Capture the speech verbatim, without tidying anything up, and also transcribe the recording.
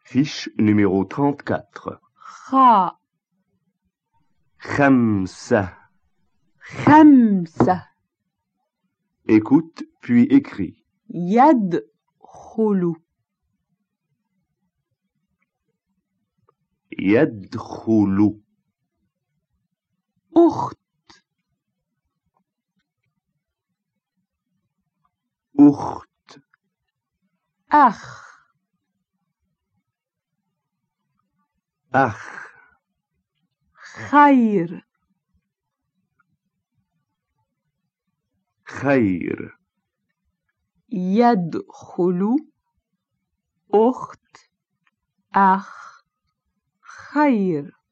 Fiche numéro trente-quatre. خاء خمسة. خمسة. Écoute, puis écris. يدخل يدخل. أخت أخت. أخ أخ. خير خير. يدخل أخت أخ خير.